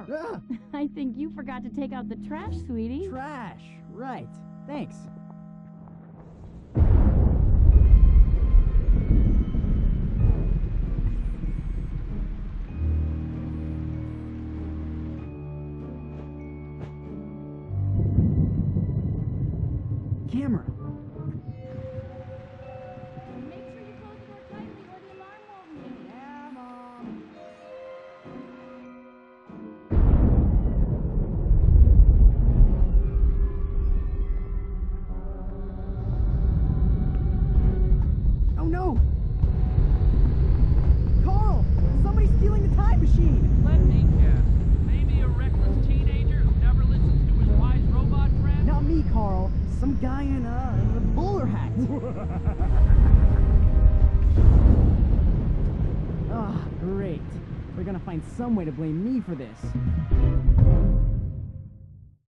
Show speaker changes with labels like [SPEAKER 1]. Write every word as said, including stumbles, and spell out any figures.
[SPEAKER 1] over.
[SPEAKER 2] Ah,
[SPEAKER 1] I think you forgot to take out the trash, sweetie.
[SPEAKER 2] trash. Right. Thanks. Camera.
[SPEAKER 1] Make sure you close the door tightly or the alarm won't ring.
[SPEAKER 2] Yeah, Mom. Oh no! Carl! Somebody's stealing the time machine!
[SPEAKER 3] Let me guess. Maybe a reckless teenager who never listens to his wise robot friend?
[SPEAKER 2] Not me, Carl. Some guy in a, in a bowler hat. Ah, great. They're gonna find some way to blame me for this.